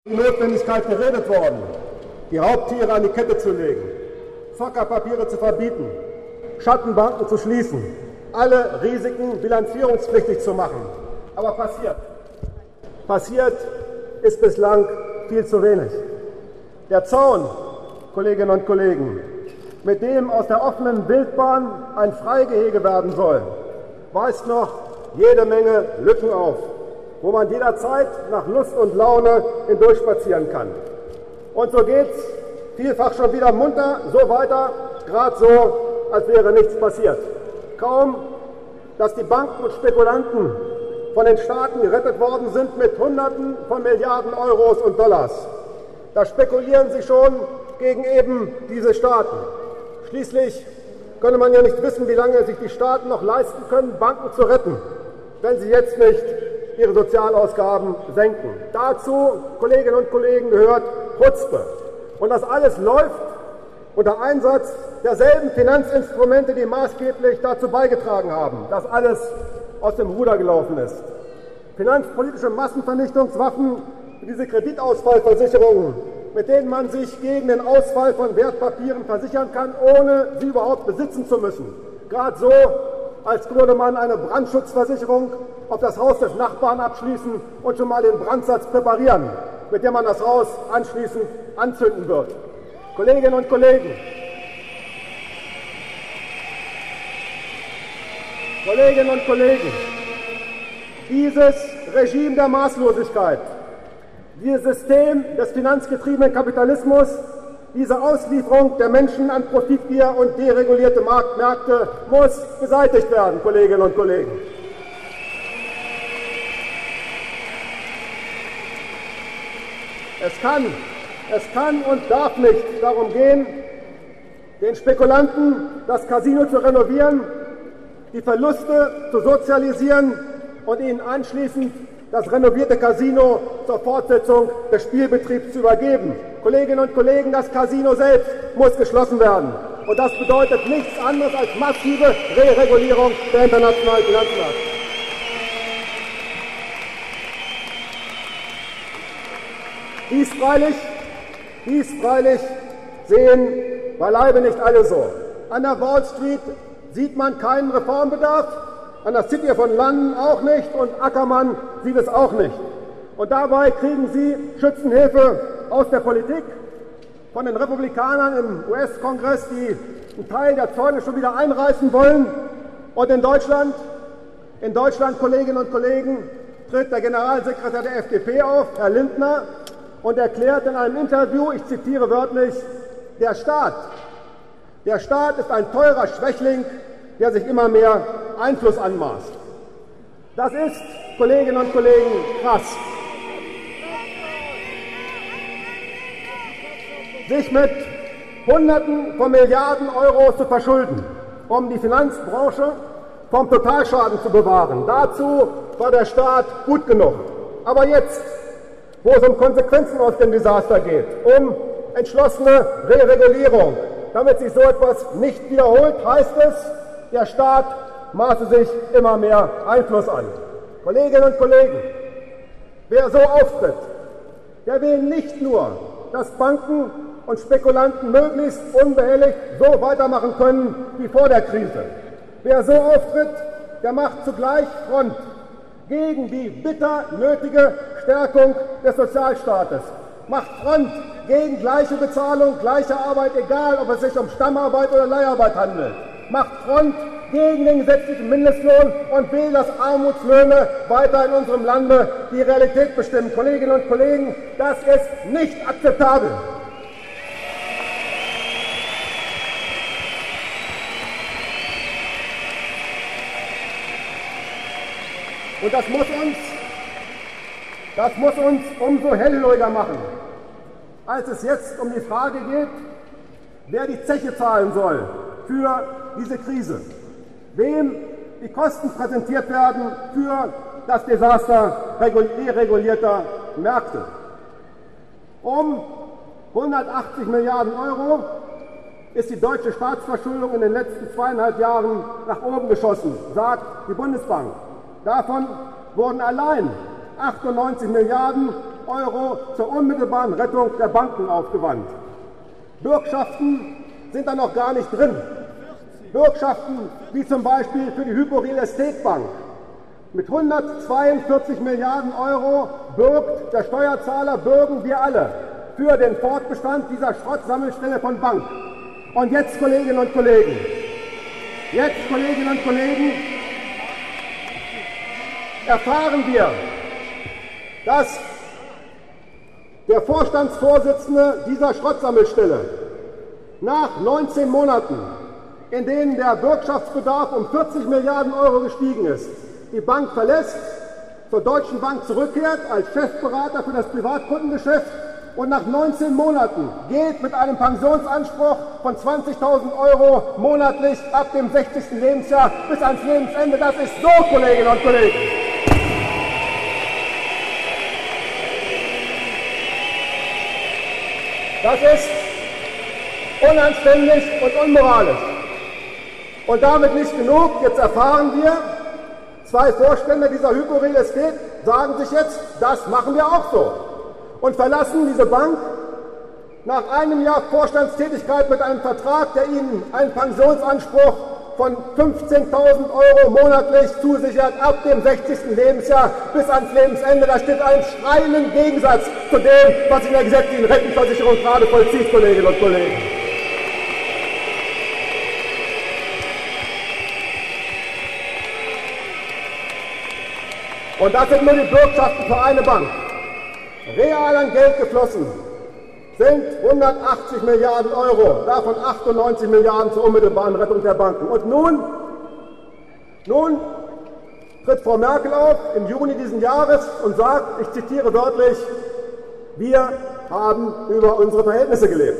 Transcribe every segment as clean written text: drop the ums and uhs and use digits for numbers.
Die Notwendigkeit geredet worden, die Raubtiere an die Kette zu legen, Zockerpapiere zu verbieten, Schattenbanken zu schließen, alle Risiken bilanzierungspflichtig zu machen. Aber passiert ist bislang viel zu wenig. Der Zaun, Kolleginnen und Kollegen, mit dem aus der offenen Wildbahn ein Freigehege werden soll, weist noch jede Menge Lücken auf, wo man jederzeit nach Lust und Laune hindurchspazieren kann. Und so geht's vielfach schon wieder munter so weiter, gerade so, als wäre nichts passiert. Kaum, dass die Banken und Spekulanten von den Staaten gerettet worden sind mit Hunderten von Milliarden Euros und Dollars. Da spekulieren sie schon gegen eben diese Staaten. Schließlich könne man ja nicht wissen, wie lange sich die Staaten noch leisten können, Banken zu retten, wenn sie jetzt nicht ihre Sozialausgaben senken. Dazu, Kolleginnen und Kollegen, gehört Chutzpe. Und das alles läuft unter Einsatz derselben Finanzinstrumente, die maßgeblich dazu beigetragen haben, dass alles aus dem Ruder gelaufen ist. Finanzpolitische Massenvernichtungswaffen, diese Kreditausfallversicherungen, mit denen man sich gegen den Ausfall von Wertpapieren versichern kann, ohne sie überhaupt besitzen zu müssen. Gerade so, als würde man eine Brandschutzversicherung auf das Haus des Nachbarn abschließen und schon mal den Brandsatz präparieren, mit dem man das Haus anschließend anzünden wird. Kolleginnen und Kollegen, dieses Regime der Maßlosigkeit, dieses System des finanzgetriebenen Kapitalismus, diese Auslieferung der Menschen an Profitgier und deregulierte Märkte muss beseitigt werden, Kolleginnen und Kollegen. Es kann und darf nicht darum gehen, den Spekulanten das Casino zu renovieren, die Verluste zu sozialisieren und ihnen anschließend das renovierte Casino zur Fortsetzung des Spielbetriebs zu übergeben. Kolleginnen und Kollegen, das Casino selbst muss geschlossen werden. Und das bedeutet nichts anderes als massive Reregulierung der internationalen Finanzmärkte. Dies freilich sehen beileibe nicht alle so. An der Wall Street sieht man keinen Reformbedarf, an der City von London auch nicht und Ackermann sieht es auch nicht. Und dabei kriegen sie Schützenhilfe aus der Politik, von den Republikanern im US-Kongress, die einen Teil der Zäune schon wieder einreißen wollen. Und in Deutschland, Kolleginnen und Kollegen, tritt der Generalsekretär der FDP auf, Herr Lindner, und erklärt in einem Interview, ich zitiere wörtlich, der Staat ist ein teurer Schwächling, der sich immer mehr Einfluss anmaßt. Das ist, Kolleginnen und Kollegen, krass. Sich mit Hunderten von Milliarden Euro zu verschulden, um die Finanzbranche vom Totalschaden zu bewahren. Dazu war der Staat gut genug. Aber jetzt, wo es um Konsequenzen aus dem Desaster geht, um entschlossene Reregulierung, damit sich so etwas nicht wiederholt, heißt es, der Staat maße sich immer mehr Einfluss an. Kolleginnen und Kollegen, wer so auftritt, der will nicht nur, dass Banken und Spekulanten möglichst unbehelligt so weitermachen können wie vor der Krise. Wer so auftritt, der macht zugleich Front gegen die bitter nötige Stärkung des Sozialstaates, macht Front gegen gleiche Bezahlung, gleiche Arbeit, egal ob es sich um Stammarbeit oder Leiharbeit handelt, macht Front gegen den gesetzlichen Mindestlohn und will, dass Armutslöhne weiter in unserem Lande die Realität bestimmen. Kolleginnen und Kollegen, das ist nicht akzeptabel. Und das muss uns umso hellhöriger machen, als es jetzt um die Frage geht, wer die Zeche zahlen soll für diese Krise, wem die Kosten präsentiert werden für das Desaster deregulierter Märkte. Um 180 Milliarden Euro ist die deutsche Staatsverschuldung in den letzten 2,5 Jahren nach oben geschossen, sagt die Bundesbank. Davon wurden allein 98 Milliarden € zur unmittelbaren Rettung der Banken aufgewandt. Bürgschaften sind da noch gar nicht drin. Bürgschaften wie zum Beispiel für die Hypo Real Estate Bank. Mit 142 Milliarden € bürgt der Steuerzahler, bürgen wir alle für den Fortbestand dieser Schrottsammelstelle von Bank. Und jetzt, Kolleginnen und Kollegen, erfahren wir, dass der Vorstandsvorsitzende dieser Schrottsammelstelle nach 19 Monaten, in denen der Bürgschaftsbedarf um 40 Milliarden € gestiegen ist, die Bank verlässt, zur Deutschen Bank zurückkehrt als Chefberater für das Privatkundengeschäft und nach 19 Monaten geht mit einem Pensionsanspruch von 20.000 € monatlich ab dem 60. Lebensjahr bis ans Lebensende. Das ist so, Kolleginnen und Kollegen. Das ist unanständig und unmoralisch. Und damit nicht genug. Jetzt erfahren wir, zwei Vorstände dieser Hypo Real Estate sagen sich jetzt, das machen wir auch so. Und verlassen diese Bank nach einem Jahr Vorstandstätigkeit mit einem Vertrag, der ihnen einen Pensionsanspruch von 15.000 € monatlich zusichert, ab dem 60. Lebensjahr bis ans Lebensende. Da steht ein schreienden Gegensatz zu dem, was in der gesetzlichen Rentenversicherung gerade vollzieht, Kolleginnen und Kollegen. Und das sind nur die Bürgschaften für eine Bank. Real an Geld geflossen sind 180 Milliarden €, davon 98 Milliarden zur unmittelbaren Rettung der Banken. Und nun tritt Frau Merkel auf im Juni diesen Jahres und sagt, ich zitiere wörtlich, wir haben über unsere Verhältnisse gelebt.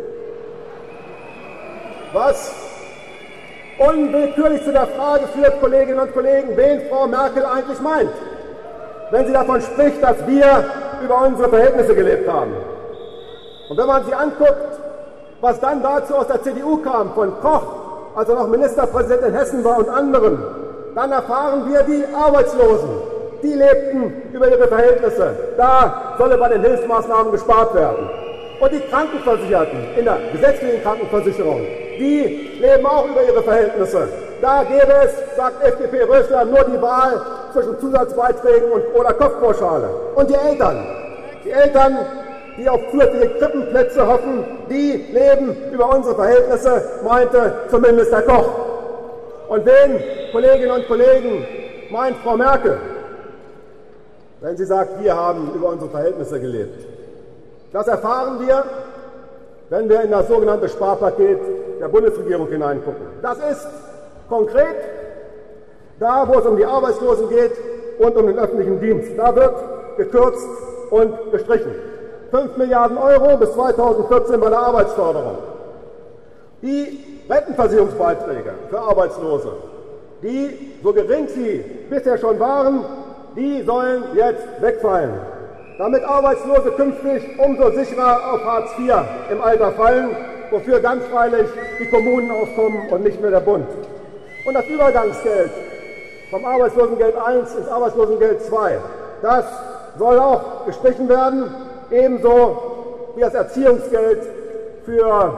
Was unwillkürlich zu der Frage führt, Kolleginnen und Kollegen, wen Frau Merkel eigentlich meint, wenn sie davon spricht, dass wir über unsere Verhältnisse gelebt haben. Und wenn man sich anguckt, was dann dazu aus der CDU kam, von Koch, als er noch Ministerpräsident in Hessen war und anderen, dann erfahren wir, die Arbeitslosen, die lebten über ihre Verhältnisse. Da solle bei den Hilfsmaßnahmen gespart werden. Und die Krankenversicherten in der gesetzlichen Krankenversicherung, die leben auch über ihre Verhältnisse. Da gäbe es, sagt FDP-Rösler, nur die Wahl zwischen Zusatzbeiträgen oder Kopfpauschale. Und die Eltern, die auf zusätzliche Krippenplätze hoffen, die leben über unsere Verhältnisse, meinte zumindest Herr Koch. Und wen, Kolleginnen und Kollegen, meint Frau Merkel, wenn sie sagt, wir haben über unsere Verhältnisse gelebt? Das erfahren wir, wenn wir in das sogenannte Sparpaket der Bundesregierung hineingucken. Das ist konkret da, wo es um die Arbeitslosen geht und um den öffentlichen Dienst. Da wird gekürzt und gestrichen. 5 Milliarden € bis 2014 bei der Arbeitsförderung. Die Rentenversicherungsbeiträge für Arbeitslose, die, so gering sie bisher schon waren, die sollen jetzt wegfallen, damit Arbeitslose künftig umso sicherer auf Hartz IV im Alter fallen, wofür ganz freilich die Kommunen aufkommen und nicht mehr der Bund. Und das Übergangsgeld vom Arbeitslosengeld I ins Arbeitslosengeld II, das soll auch gestrichen werden, ebenso wie das Erziehungsgeld für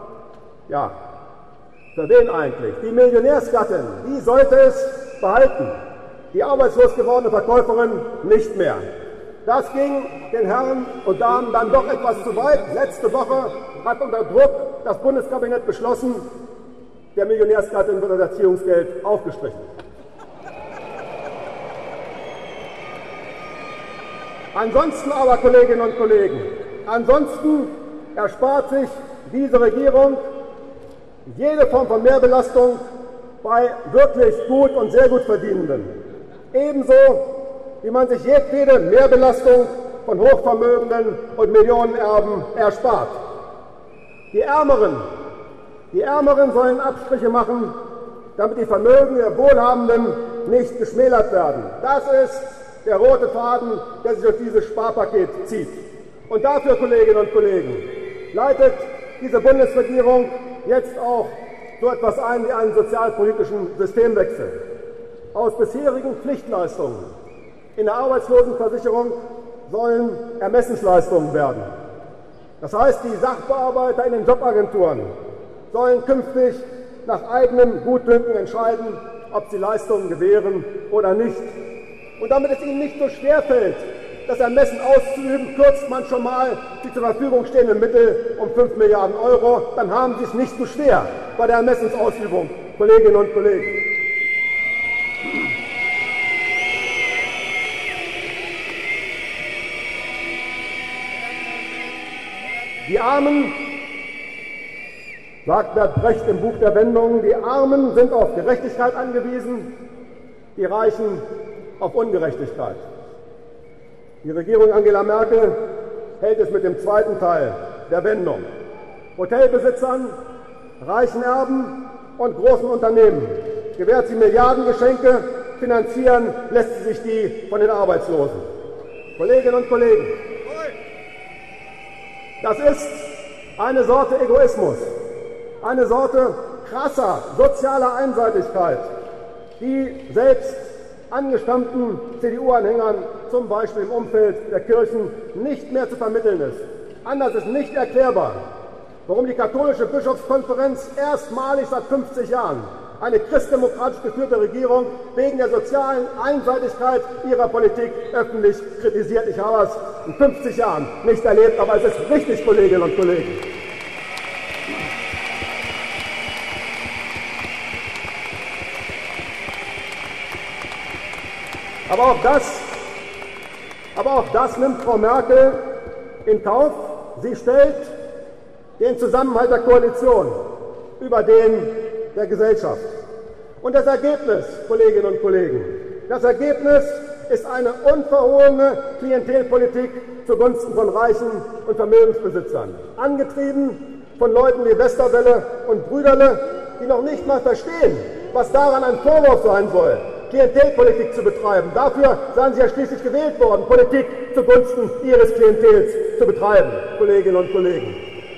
wen eigentlich? Die Millionärsgattin, die sollte es behalten, die arbeitslos gewordene Verkäuferin nicht mehr. Das ging den Herren und Damen dann doch etwas zu weit. Letzte Woche hat unter Druck das Bundeskabinett beschlossen, der Millionärsgattin wird das Erziehungsgeld aufgestrichen. Ansonsten aber, Kolleginnen und Kollegen, ansonsten erspart sich diese Regierung jede Form von Mehrbelastung bei wirklich gut und sehr gut Verdienenden. Ebenso wie man sich jedwede Mehrbelastung von Hochvermögenden und Millionenerben erspart. Die Ärmeren sollen Abstriche machen, damit die Vermögen der Wohlhabenden nicht geschmälert werden. Das ist der rote Faden, der sich durch dieses Sparpaket zieht. Und dafür, Kolleginnen und Kollegen, leitet diese Bundesregierung jetzt auch so etwas ein wie einen sozialpolitischen Systemwechsel. Aus bisherigen Pflichtleistungen in der Arbeitslosenversicherung sollen Ermessensleistungen werden. Das heißt, die Sachbearbeiter in den Jobagenturen sollen künftig nach eigenem Gutdünken entscheiden, ob sie Leistungen gewähren oder nicht. Und damit es ihnen nicht so schwer fällt, das Ermessen auszuüben, kürzt man schon mal die zur Verfügung stehenden Mittel um 5 Milliarden Euro. Dann haben sie es nicht so schwer bei der Ermessensausübung, Kolleginnen und Kollegen. Die Armen, sagt Bert Brecht im Buch der Wendungen, die Armen sind auf Gerechtigkeit angewiesen, die Reichen auf Ungerechtigkeit. Die Regierung Angela Merkel hält es mit dem zweiten Teil der Wendung. Hotelbesitzern, reichen Erben und großen Unternehmen gewährt sie Milliardengeschenke, finanzieren lässt sie sich die von den Arbeitslosen. Kolleginnen und Kollegen, das ist eine Sorte Egoismus, eine Sorte krasser sozialer Einseitigkeit, die selbst angestammten CDU-Anhängern, zum Beispiel im Umfeld der Kirchen, nicht mehr zu vermitteln ist. Anders ist nicht erklärbar, warum die katholische Bischofskonferenz erstmalig seit 50 Jahren eine christdemokratisch geführte Regierung wegen der sozialen Einseitigkeit ihrer Politik öffentlich kritisiert. Ich habe es in 50 Jahren nicht erlebt, aber es ist richtig, Kolleginnen und Kollegen. Aber auch das nimmt Frau Merkel in Kauf. Sie stellt den Zusammenhalt der Koalition über den der Gesellschaft. Und das Ergebnis, Kolleginnen und Kollegen, das Ergebnis ist eine unverhohlene Klientelpolitik zugunsten von Reichen und Vermögensbesitzern. Angetrieben von Leuten wie Westerwelle und Brüderle, die noch nicht mal verstehen, was daran ein Vorwurf sein soll, Klientelpolitik zu betreiben. Dafür seien sie ja schließlich gewählt worden, Politik zugunsten ihres Klientels zu betreiben, Kolleginnen und Kollegen.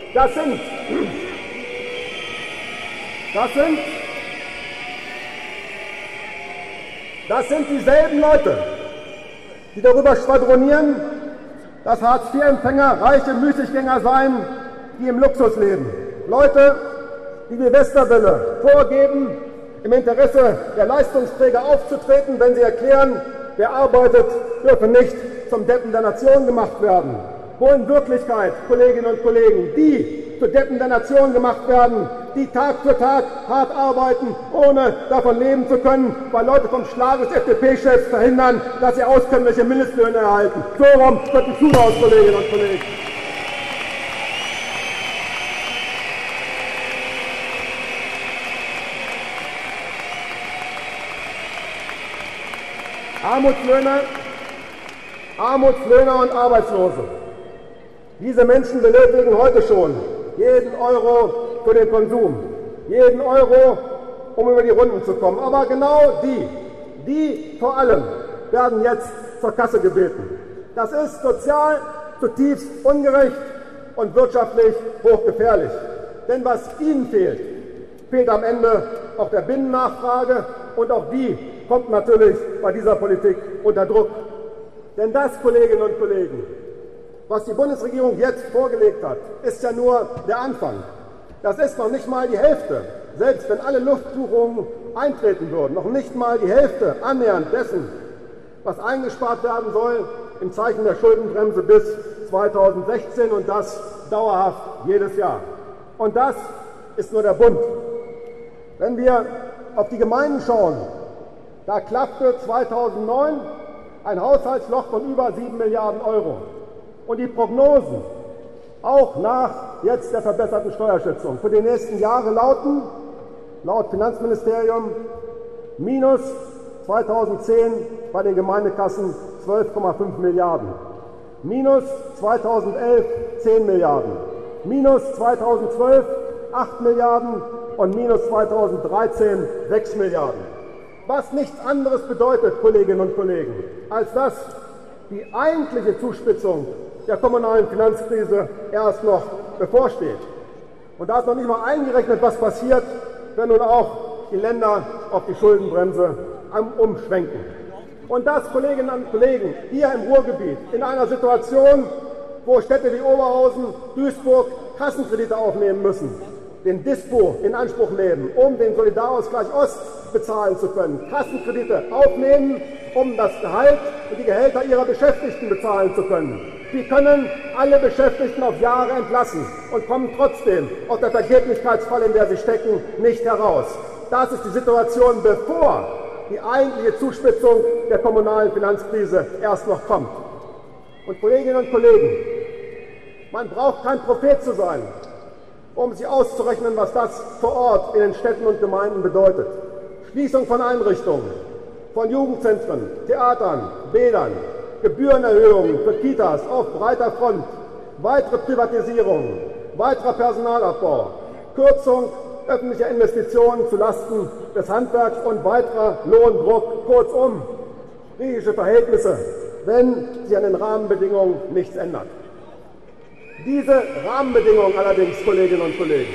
Das sind dieselben Leute, die darüber schwadronieren, dass Hartz-IV-Empfänger reiche Müßiggänger seien, die im Luxus leben. Leute, die wie Westerwelle vorgeben, im Interesse der Leistungsträger aufzutreten, wenn sie erklären, wer arbeitet, dürfe nicht zum Deppen der Nation gemacht werden. Wo in Wirklichkeit, Kolleginnen und Kollegen, die zu Deppen der Nation gemacht werden, die Tag für Tag hart arbeiten, ohne davon leben zu können, weil Leute vom Schlag des FDP-Chefs verhindern, dass sie auskömmliche Mindestlöhne erhalten. So rum wird ein Schuh aus, Kolleginnen und Kollegen. Armutslöhner und Arbeitslose. Diese Menschen benötigen heute schon jeden Euro für den Konsum, jeden Euro, um über die Runden zu kommen. Aber genau die vor allem werden jetzt zur Kasse gebeten. Das ist sozial zutiefst ungerecht und wirtschaftlich hochgefährlich. Denn was ihnen fehlt, fehlt am Ende auch der Binnennachfrage und auch die kommt natürlich bei dieser Politik unter Druck. Denn das, Kolleginnen und Kollegen, was die Bundesregierung jetzt vorgelegt hat, ist ja nur der Anfang. Das ist noch nicht mal die Hälfte, selbst wenn alle Luftbuchungen eintreten würden, noch nicht mal die Hälfte annähernd dessen, was eingespart werden soll im Zeichen der Schuldenbremse bis 2016 und das dauerhaft jedes Jahr. Und das ist nur der Bund. Wenn wir auf die Gemeinden schauen, da klaffte 2009 ein Haushaltsloch von über 7 Milliarden Euro. Und die Prognosen, auch nach jetzt der verbesserten Steuerschätzung, für die nächsten Jahre lauten, laut Finanzministerium, minus 2010 bei den Gemeindekassen 12,5 Milliarden, minus 2011 10 Milliarden, minus 2012 8 Milliarden und minus 2013 6 Milliarden. Was nichts anderes bedeutet, Kolleginnen und Kollegen, als dass die eigentliche Zuspitzung der kommunalen Finanzkrise erst noch bevorsteht. Und da ist noch nicht mal eingerechnet, was passiert, wenn nun auch die Länder auf die Schuldenbremse umschwenken. Und das, Kolleginnen und Kollegen, hier im Ruhrgebiet, in einer Situation, wo Städte wie Oberhausen, Duisburg Kassenkredite aufnehmen müssen, den Dispo in Anspruch nehmen, um den Solidarausgleich Ost bezahlen zu können, Kassenkredite aufnehmen, um das Gehalt und die Gehälter ihrer Beschäftigten bezahlen zu können. Die können alle Beschäftigten auf Jahre entlassen und kommen trotzdem aus der Vergeblichkeitsfalle, in der sie stecken, nicht heraus. Das ist die Situation, bevor die eigentliche Zuspitzung der kommunalen Finanzkrise erst noch kommt. Und Kolleginnen und Kollegen, man braucht kein Prophet zu sein, um sich auszurechnen, was das vor Ort in den Städten und Gemeinden bedeutet. Schließung von Einrichtungen, von Jugendzentren, Theatern, Bädern, Gebührenerhöhungen für Kitas auf breiter Front, weitere Privatisierungen, weiterer Personalabbau, Kürzung öffentlicher Investitionen zulasten des Handwerks und weiterer Lohndruck, kurzum griechische Verhältnisse, wenn sich an den Rahmenbedingungen nichts ändert. Diese Rahmenbedingungen allerdings, Kolleginnen und Kollegen,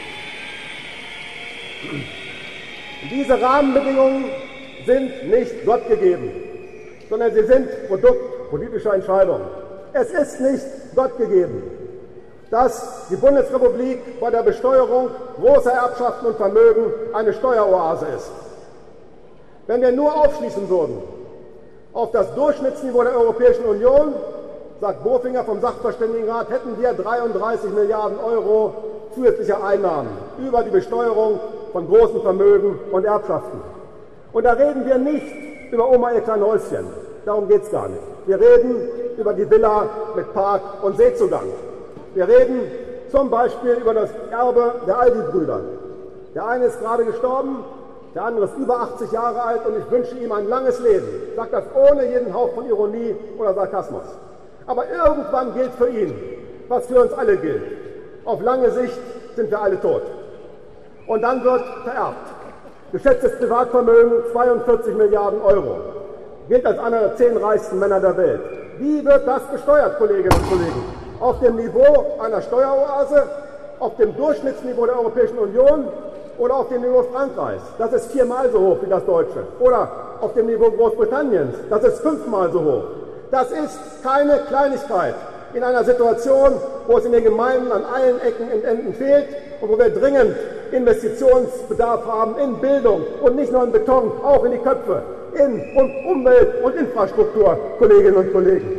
diese Rahmenbedingungen sind nicht Gott gegeben, sondern sie sind Produkt politischer Entscheidungen. Es ist nicht Gott gegeben, dass die Bundesrepublik bei der Besteuerung großer Erbschaften und Vermögen eine Steueroase ist. Wenn wir nur aufschließen würden auf das Durchschnittsniveau der Europäischen Union, sagt Bofinger vom Sachverständigenrat, hätten wir 33 Milliarden Euro zusätzliche Einnahmen über die Besteuerung von großen Vermögen und Erbschaften. Und da reden wir nicht über Oma ihr kleines Häuschen, darum geht es gar nicht. Wir reden über die Villa mit Park und Seezugang. Wir reden zum Beispiel über das Erbe der Aldi-Brüder. Der eine ist gerade gestorben, der andere ist über 80 Jahre alt und ich wünsche ihm ein langes Leben. Ich sage das ohne jeden Hauch von Ironie oder Sarkasmus. Aber irgendwann gilt für ihn, was für uns alle gilt. Auf lange Sicht sind wir alle tot. Und dann wird vererbt. Geschätztes Privatvermögen 42 Milliarden Euro. Gilt als einer der 10 reichsten Männer der Welt. Wie wird das besteuert, Kolleginnen und Kollegen? Auf dem Niveau einer Steueroase, auf dem Durchschnittsniveau der Europäischen Union oder auf dem Niveau Frankreichs? Das ist 4-mal so hoch wie das deutsche. Oder auf dem Niveau Großbritanniens? Das ist 5-mal so hoch. Das ist keine Kleinigkeit in einer Situation, wo es in den Gemeinden an allen Ecken und Enden fehlt und wo wir dringend Investitionsbedarf haben in Bildung und nicht nur in Beton, auch in die Köpfe, in Umwelt und Infrastruktur, Kolleginnen und Kollegen.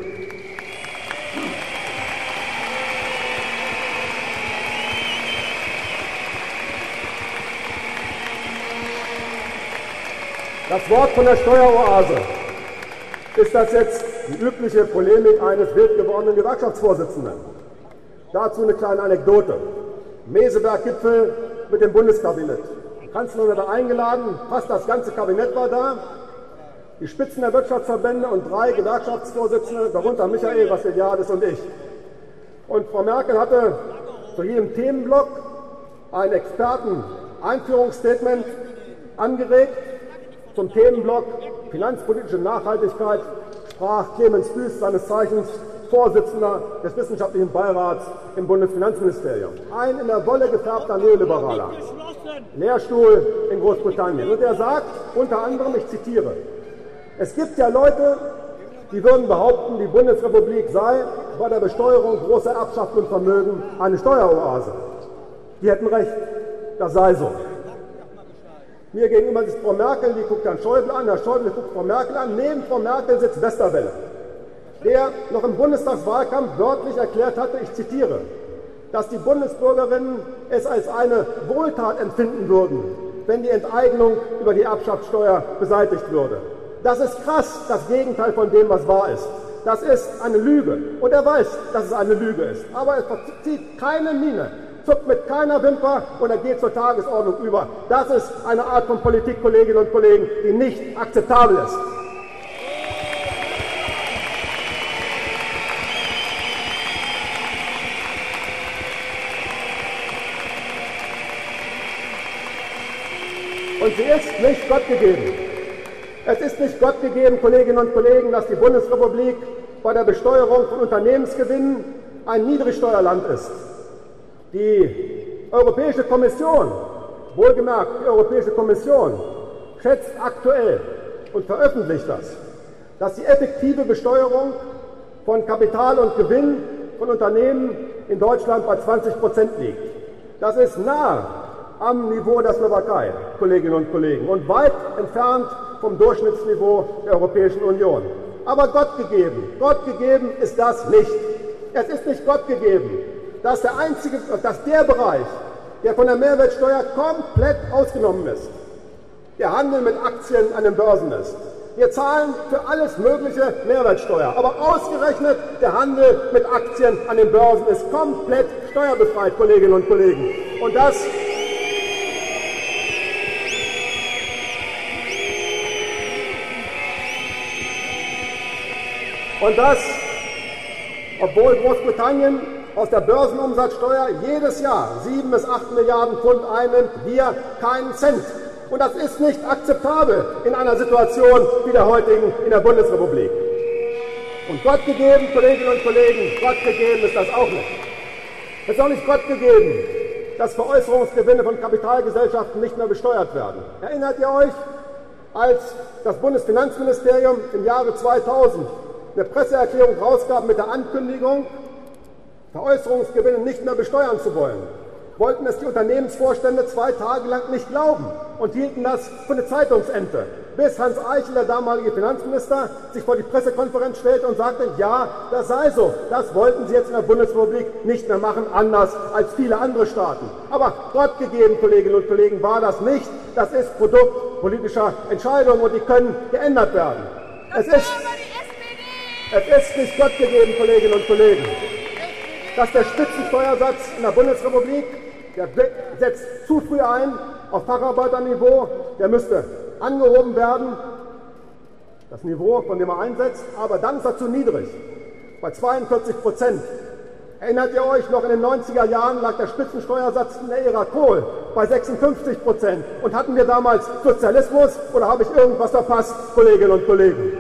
Das Wort von der Steueroase. Ist das jetzt die übliche Polemik eines wild gewordenen Gewerkschaftsvorsitzenden? Dazu eine kleine Anekdote. Meseberg-Gipfel mit dem Bundeskabinett. Die Kanzlerin wurde eingeladen, fast das ganze Kabinett war da. Die Spitzen der Wirtschaftsverbände und 3 Gewerkschaftsvorsitzende, darunter Michael Vassiliadis und ich. Und Frau Merkel hatte zu jedem Themenblock ein Experten-Einführungsstatement angeregt. Zum Themenblock Finanzpolitische Nachhaltigkeit sprach Clemens Büß, seines Zeichens Vorsitzender des Wissenschaftlichen Beirats im Bundesfinanzministerium. Ein in der Wolle gefärbter Neoliberaler. Lehrstuhl in Großbritannien. Und er sagt unter anderem, ich zitiere, es gibt ja Leute, die würden behaupten, die Bundesrepublik sei bei der Besteuerung großer Erbschaften und Vermögen eine Steueroase. Die hätten recht, das sei so. Mir gegenüber sitzt Frau Merkel, die guckt Herrn Schäuble an, Herr Schäuble guckt Frau Merkel an, neben Frau Merkel sitzt Westerwelle, der noch im Bundestagswahlkampf wörtlich erklärt hatte, ich zitiere, dass die Bundesbürgerinnen es als eine Wohltat empfinden würden, wenn die Enteignung über die Erbschaftssteuer beseitigt würde. Das ist krass, das Gegenteil von dem, was wahr ist. Das ist eine Lüge. Und er weiß, dass es eine Lüge ist. Aber er verzieht keine Miene, zuckt mit keiner Wimper und er geht zur Tagesordnung über. Das ist eine Art von Politik, Kolleginnen und Kollegen, die nicht akzeptabel ist. Und sie ist nicht Gott gegeben. Es ist nicht Gott gegeben, Kolleginnen und Kollegen, dass die Bundesrepublik bei der Besteuerung von Unternehmensgewinnen ein Niedrigsteuerland ist. Die Europäische Kommission, wohlgemerkt die Europäische Kommission, schätzt aktuell und veröffentlicht das, dass die effektive Besteuerung von Kapital und Gewinn von Unternehmen in Deutschland bei 20% liegt. Das ist nahe am Niveau der Slowakei, Kolleginnen und Kollegen, und weit entfernt vom Durchschnittsniveau der Europäischen Union. Aber Gott gegeben ist das nicht. Es ist nicht Gott gegeben, dass der Bereich, der von der Mehrwertsteuer komplett ausgenommen ist, der Handel mit Aktien an den Börsen ist. Wir zahlen für alles Mögliche Mehrwertsteuer, aber ausgerechnet der Handel mit Aktien an den Börsen ist komplett steuerbefreit, Kolleginnen und Kollegen. Und das, obwohl Großbritannien aus der Börsenumsatzsteuer jedes Jahr 7 bis 8 Milliarden Pfund einnimmt, wir keinen Cent. Und das ist nicht akzeptabel in einer Situation wie der heutigen in der Bundesrepublik. Und Gott gegeben, Kolleginnen und Kollegen, Gott gegeben ist das auch nicht. Es ist auch nicht Gott gegeben, dass Veräußerungsgewinne von Kapitalgesellschaften nicht mehr besteuert werden. Erinnert ihr euch, als das Bundesfinanzministerium im Jahre 2000 eine Presseerklärung rausgab mit der Ankündigung, Veräußerungsgewinne nicht mehr besteuern zu wollen, wollten es die Unternehmensvorstände 2 Tage lang nicht glauben und hielten das für eine Zeitungsente, bis Hans Eichel, der damalige Finanzminister, sich vor die Pressekonferenz stellte und sagte, ja, das sei so, das wollten sie jetzt in der Bundesrepublik nicht mehr machen, anders als viele andere Staaten. Aber Gott gegeben, Kolleginnen und Kollegen, war das nicht. Das ist Produkt politischer Entscheidungen und die können geändert werden. Es ist nicht Gott gegeben, Kolleginnen und Kollegen, dass der Spitzensteuersatz in der Bundesrepublik, der setzt zu früh ein auf Facharbeiterniveau, der müsste angehoben werden, das Niveau, von dem er einsetzt, aber dann ist er zu niedrig, bei 42%. Erinnert ihr euch noch, in den 90er Jahren lag der Spitzensteuersatz in der Ära Kohl bei 56%. Und hatten wir damals Sozialismus oder habe ich irgendwas verpasst, Kolleginnen und Kollegen?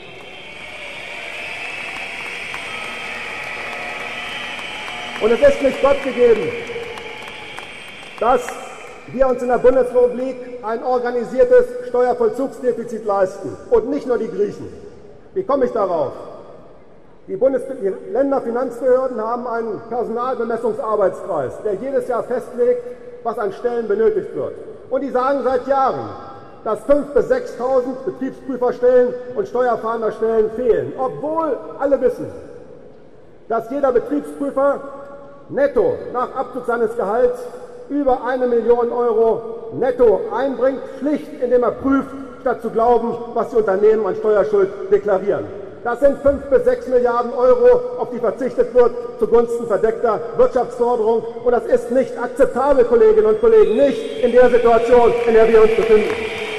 Und es ist nicht Gott gegeben, dass wir uns in der Bundesrepublik ein organisiertes Steuervollzugsdefizit leisten. Und nicht nur die Griechen. Wie komme ich darauf? Die Länderfinanzbehörden haben einen Personalbemessungsarbeitskreis, der jedes Jahr festlegt, was an Stellen benötigt wird. Und die sagen seit Jahren, dass 5.000 bis 6.000 Betriebsprüferstellen und Steuerfahnderstellen fehlen. Obwohl alle wissen, dass jeder Betriebsprüfer netto nach Abzug seines Gehalts über 1 Million Euro netto einbringt, schlicht indem er prüft, statt zu glauben, was die Unternehmen an Steuerschuld deklarieren. Das sind 5 bis 6 Milliarden Euro, auf die verzichtet wird zugunsten verdeckter Wirtschaftsförderung. Und das ist nicht akzeptabel, Kolleginnen und Kollegen, nicht in der Situation, in der wir uns befinden.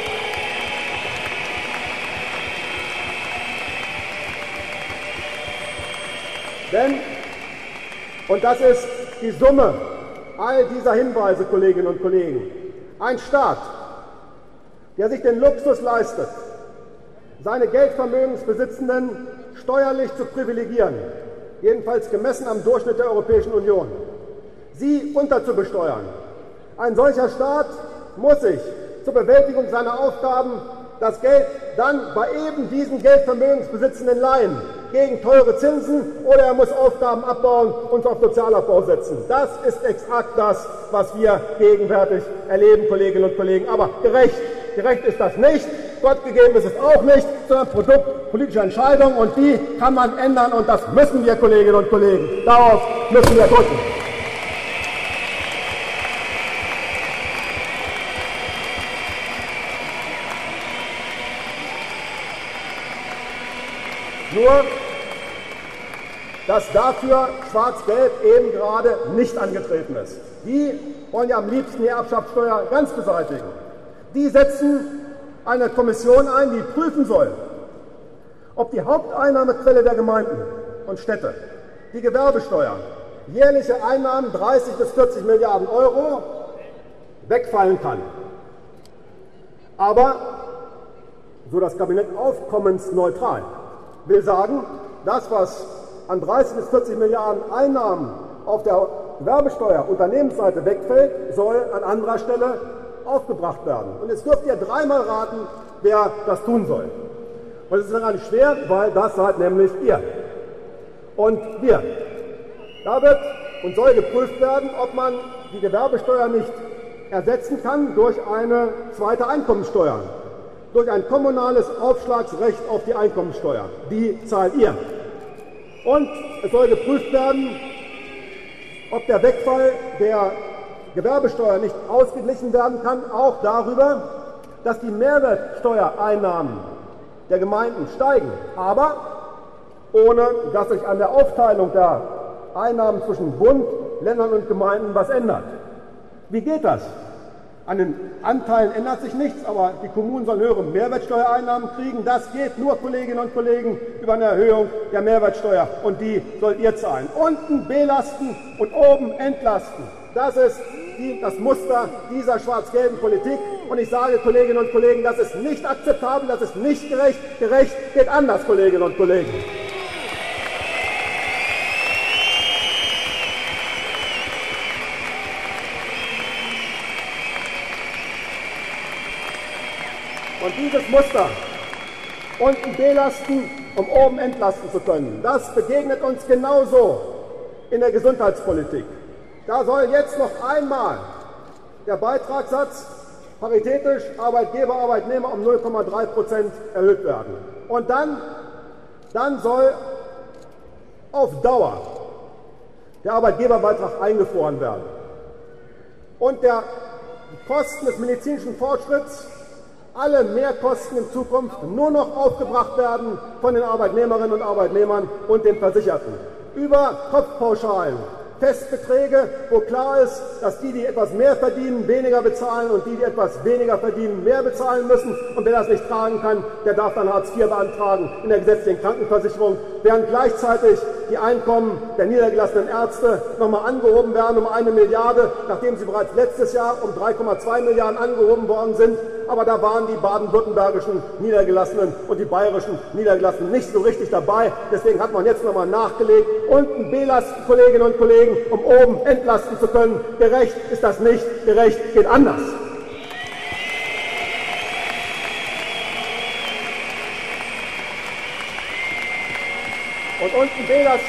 Denn, und das ist die Summe all dieser Hinweise, Kolleginnen und Kollegen, ein Staat, der sich den Luxus leistet, seine Geldvermögensbesitzenden steuerlich zu privilegieren, jedenfalls gemessen am Durchschnitt der Europäischen Union, sie unterzubesteuern. Ein solcher Staat muss sich zur Bewältigung seiner Aufgaben das Geld dann bei eben diesen Geldvermögensbesitzenden leihen, gegen teure Zinsen, oder er muss Aufgaben abbauen und auf Sozialabbau setzen. Das ist exakt das, was wir gegenwärtig erleben, Kolleginnen und Kollegen. Aber gerecht ist das nicht, Gott gegeben ist es auch nicht, sondern Produkt politischer Entscheidungen, und die kann man ändern, und das müssen wir, Kolleginnen und Kollegen. Darauf müssen wir drücken. Nur, dass dafür Schwarz-Gelb eben gerade nicht angetreten ist. Die wollen ja am liebsten die Erbschaftssteuer ganz beseitigen. Die setzen eine Kommission ein, die prüfen soll, ob die Haupteinnahmequelle der Gemeinden und Städte, die Gewerbesteuer, jährliche Einnahmen 30 bis 40 Milliarden Euro, wegfallen kann. Aber, so das Kabinett, aufkommensneutral. Will sagen, das, was an 30 bis 40 Milliarden Einnahmen auf der Gewerbesteuer Unternehmensseite wegfällt, soll an anderer Stelle aufgebracht werden. Und jetzt dürft ihr dreimal raten, wer das tun soll. Und es ist gar nicht schwer, weil das seid nämlich ihr und wir. Da wird und soll geprüft werden, ob man die Gewerbesteuer nicht ersetzen kann durch eine zweite Einkommensteuer, durch ein kommunales Aufschlagsrecht auf die Einkommensteuer. Die zahlt ihr. Und es soll geprüft werden, ob der Wegfall der Gewerbesteuer nicht ausgeglichen werden kann, auch darüber, dass die Mehrwertsteuereinnahmen der Gemeinden steigen, aber ohne dass sich an der Aufteilung der Einnahmen zwischen Bund, Ländern und Gemeinden was ändert. Wie geht das? An den Anteilen ändert sich nichts, aber die Kommunen sollen höhere Mehrwertsteuereinnahmen kriegen. Das geht nur, Kolleginnen und Kollegen, über eine Erhöhung der Mehrwertsteuer und die sollt ihr zahlen. Unten belasten und oben entlasten. Das ist das Muster dieser schwarz-gelben Politik. Und ich sage, Kolleginnen und Kollegen, das ist nicht akzeptabel, das ist nicht gerecht. Gerecht geht anders, Kolleginnen und Kollegen. Und dieses Muster, unten belasten, um oben entlasten zu können, das begegnet uns genauso in der Gesundheitspolitik. Da soll jetzt noch einmal der Beitragssatz paritätisch Arbeitgeber, Arbeitnehmer um 0,3% erhöht werden. Und dann soll auf Dauer der Arbeitgeberbeitrag eingefroren werden. Und die Kosten des medizinischen Fortschritts, alle Mehrkosten in Zukunft nur noch aufgebracht werden von den Arbeitnehmerinnen und Arbeitnehmern und den Versicherten. Über Kopfpauschalen, Festbeträge, wo klar ist, dass die etwas mehr verdienen, weniger bezahlen und die etwas weniger verdienen, mehr bezahlen müssen. Und wer das nicht tragen kann, der darf dann Hartz IV beantragen in der gesetzlichen Krankenversicherung, während gleichzeitig die Einkommen der niedergelassenen Ärzte nochmal angehoben werden um 1 Milliarde, nachdem sie bereits letztes Jahr um 3,2 Milliarden angehoben worden sind. Aber da waren die baden-württembergischen Niedergelassenen und die bayerischen Niedergelassenen nicht so richtig dabei. Deswegen hat man jetzt nochmal nachgelegt. Unten belasten, Kolleginnen und Kollegen, um oben entlasten zu können. Gerecht ist das nicht. Gerecht geht anders. Und unten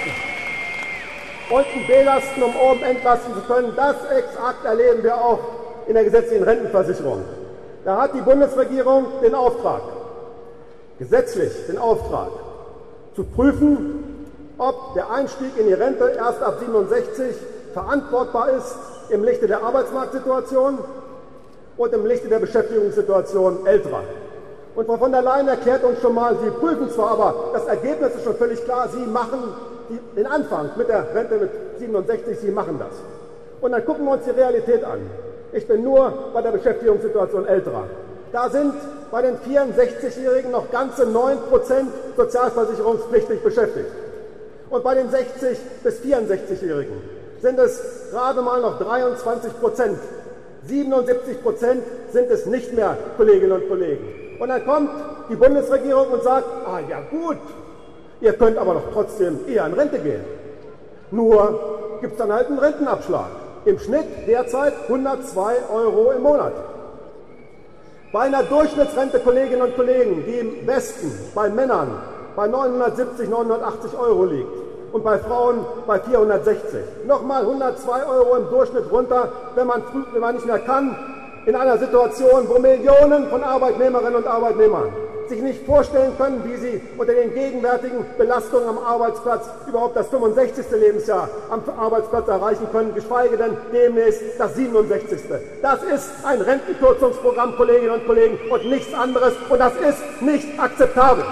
belasten, um oben entlasten zu können. Das exakt erleben wir auch in der gesetzlichen Rentenversicherung. Da hat die Bundesregierung den Auftrag, gesetzlich den Auftrag, zu prüfen, ob der Einstieg in die Rente erst ab 67 verantwortbar ist im Lichte der Arbeitsmarktsituation und im Lichte der Beschäftigungssituation Älterer. Und Frau von der Leyen erklärt uns schon mal, Sie prüfen zwar, aber das Ergebnis ist schon völlig klar, Sie machen den Anfang mit der Rente mit 67, Sie machen das. Und dann gucken wir uns die Realität an. Ich bin nur bei der Beschäftigungssituation Älterer. Da sind bei den 64-Jährigen noch ganze 9% sozialversicherungspflichtig beschäftigt. Und bei den 60- bis 64-Jährigen sind es gerade mal noch 23%. 77% sind es nicht mehr, Kolleginnen und Kollegen. Und dann kommt die Bundesregierung und sagt, ah ja gut, ihr könnt aber doch trotzdem eher in Rente gehen. Nur gibt es dann halt einen Rentenabschlag. Im Schnitt derzeit 102 € im Monat. Bei einer Durchschnittsrente, Kolleginnen und Kollegen, die im Westen bei Männern bei 970, 980 € liegt und bei Frauen bei 460. Nochmal 102 € im Durchschnitt runter, wenn man nicht mehr kann, in einer Situation, wo Millionen von Arbeitnehmerinnen und Arbeitnehmern sich nicht vorstellen können, wie sie unter den gegenwärtigen Belastungen am Arbeitsplatz überhaupt das 65. Lebensjahr am Arbeitsplatz erreichen können, geschweige denn demnächst das 67. Das ist ein Rentenkürzungsprogramm, Kolleginnen und Kollegen, und nichts anderes, und das ist nicht akzeptabel.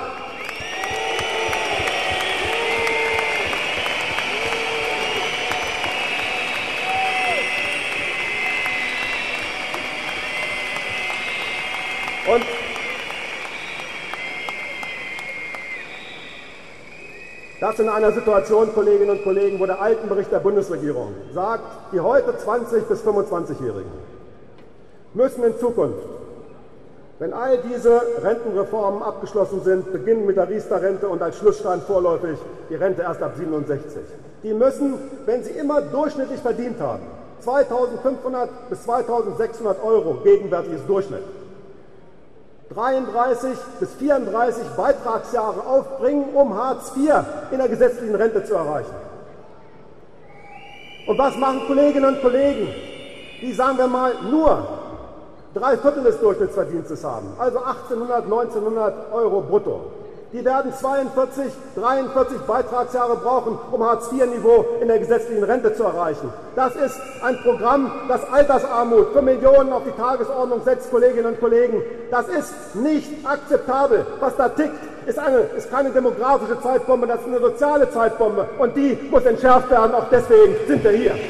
Und das in einer Situation, Kolleginnen und Kollegen, wo der Altenbericht der Bundesregierung sagt, die heute 20- bis 25-Jährigen müssen in Zukunft, wenn all diese Rentenreformen abgeschlossen sind, beginnen mit der Riester-Rente und als Schlussstein vorläufig die Rente erst ab 67. Die müssen, wenn sie immer durchschnittlich verdient haben, 2.500 bis 2.600 € gegenwärtiges Durchschnitt, 33 bis 34 Beitragsjahre aufbringen, um Hartz IV in der gesetzlichen Rente zu erreichen. Und was machen Kolleginnen und Kollegen, die, sagen wir mal, nur 3/4 des Durchschnittsverdienstes haben, also 1800, 1900 Euro brutto? Die werden 42, 43 Beitragsjahre brauchen, um Hartz-IV-Niveau in der gesetzlichen Rente zu erreichen. Das ist ein Programm, das Altersarmut für Millionen auf die Tagesordnung setzt, Kolleginnen und Kollegen. Das ist nicht akzeptabel. Was da tickt, ist keine demografische Zeitbombe, das ist eine soziale Zeitbombe. Und die muss entschärft werden. Auch deswegen sind wir hier.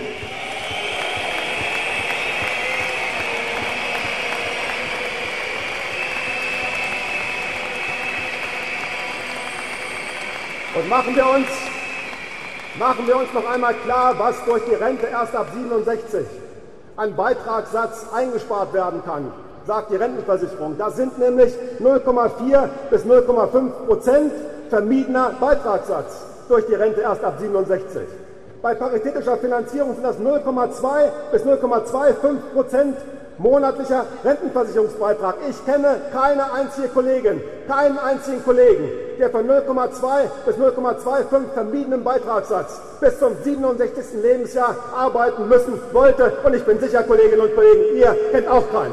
Und machen wir uns noch einmal klar, was durch die Rente erst ab 67 an Beitragssatz eingespart werden kann, sagt die Rentenversicherung. Das sind nämlich 0,4 bis 0,5% vermiedener Beitragssatz durch die Rente erst ab 67. Bei paritätischer Finanzierung sind das 0,2 bis 0,25% monatlicher Rentenversicherungsbeitrag. Ich kenne keine einzige Kollegin, keinen einzigen Kollegen, der von 0,2 bis 0,25 vermiedenem Beitragssatz bis zum 67. Lebensjahr arbeiten müssen wollte. Und ich bin sicher, Kolleginnen und Kollegen, ihr kennt auch keinen.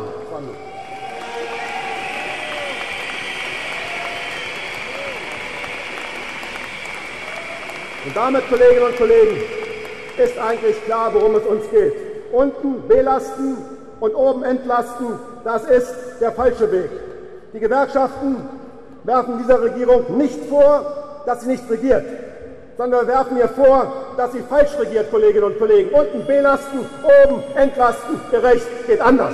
Und damit, Kolleginnen und Kollegen, ist eigentlich klar, worum es uns geht. Unten belasten und oben entlasten, das ist der falsche Weg. Die Gewerkschaften werfen dieser Regierung nicht vor, dass sie nicht regiert, sondern wir werfen ihr vor, dass sie falsch regiert, Kolleginnen und Kollegen. Unten belasten, oben entlasten, gerecht geht anders.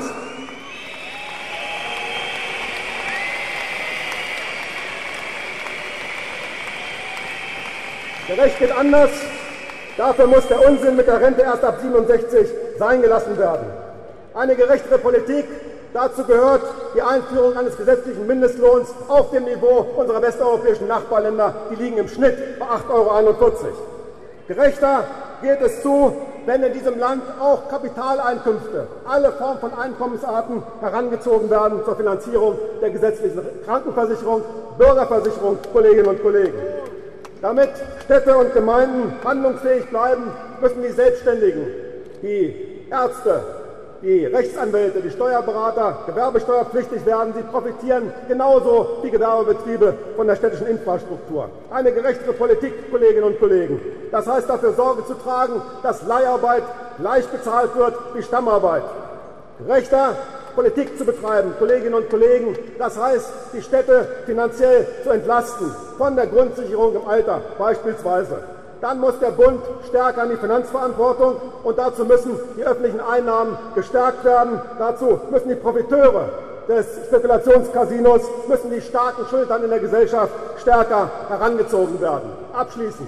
Gerecht geht anders. Dafür muss der Unsinn mit der Rente erst ab 67 sein gelassen werden. Eine gerechtere Politik, dazu gehört die Einführung eines gesetzlichen Mindestlohns auf dem Niveau unserer westeuropäischen Nachbarländer. Die liegen im Schnitt bei 8,41 €. Gerechter geht es zu, wenn in diesem Land auch Kapitaleinkünfte, alle Formen von Einkommensarten herangezogen werden zur Finanzierung der gesetzlichen Krankenversicherung, Bürgerversicherung, Kolleginnen und Kollegen. Damit Städte und Gemeinden handlungsfähig bleiben, müssen die Selbstständigen, die Ärzte, die Rechtsanwälte, die Steuerberater gewerbesteuerpflichtig werden. Sie profitieren genauso wie Gewerbebetriebe von der städtischen Infrastruktur. Eine gerechtere Politik, Kolleginnen und Kollegen. Das heißt, dafür Sorge zu tragen, dass Leiharbeit gleich bezahlt wird wie Stammarbeit. Gerechter Politik zu betreiben, Kolleginnen und Kollegen, das heißt, die Städte finanziell zu entlasten, von der Grundsicherung im Alter beispielsweise. Dann muss der Bund stärker an die Finanzverantwortung und dazu müssen die öffentlichen Einnahmen gestärkt werden. Dazu müssen die Profiteure des Spekulationskasinos, müssen die starken Schultern in der Gesellschaft stärker herangezogen werden. Abschließend.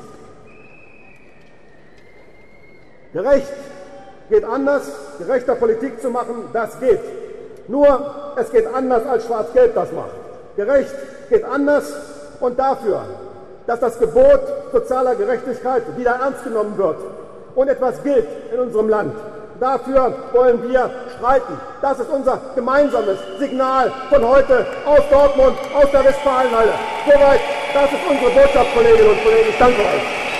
Gerecht geht anders, gerechter Politik zu machen, das geht. Nur, es geht anders, als Schwarz-Gelb das macht. Gerecht geht anders und dafür, dass das Gebot sozialer Gerechtigkeit wieder ernst genommen wird und etwas gilt in unserem Land. Dafür wollen wir streiten. Das ist unser gemeinsames Signal von heute aus Dortmund, aus der Westfalenhalle. Soweit, das ist unsere Botschaft, Kolleginnen und Kollegen. Ich danke euch.